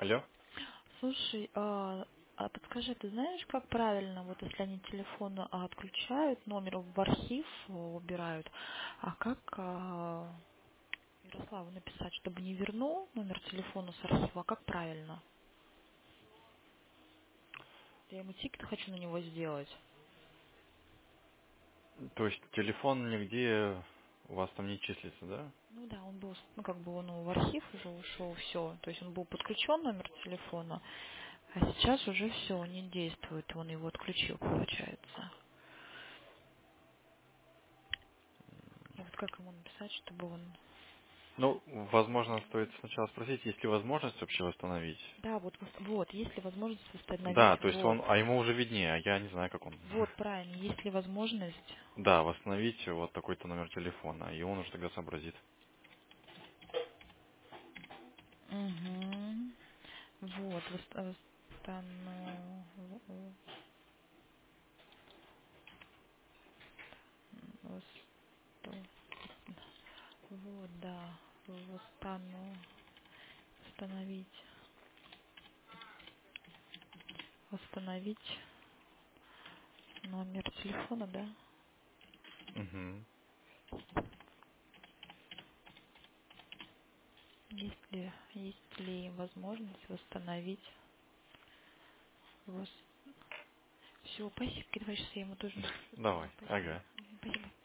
Алло? Слушай, подскажи, ты знаешь, как правильно, вот если они телефон отключают, номер в архив убирают, а как Ярославу написать, чтобы не вернул номер телефона с архива, а как правильно? Я ему тикет хочу на него сделать. То есть телефон нигде у вас там не числится, да? Ну да, он был, ну как бы он в архив уже ушел, все. То есть он был подключен номер телефона, а сейчас уже все, он не действует, он его отключил, получается. И вот как ему написать, чтобы он... Ну, возможно, стоит сначала спросить, есть ли возможность вообще восстановить. Да, вот, есть ли возможность восстановить, Да, то есть вот. он, а ему уже виднее, а я не знаю, как он. Вот, правильно, есть ли возможность. Да, восстановить вот такой-то номер телефона, и он уже тогда сообразит. Угу. Вот, восстанов... восто- Вот, да, восстановить, восстановить номер телефона, да? Угу. Есть ли возможность восстановить Все, спасибо, давай сейчас я ему тоже напишу. Давай, Спасибо. ага. Спасибо.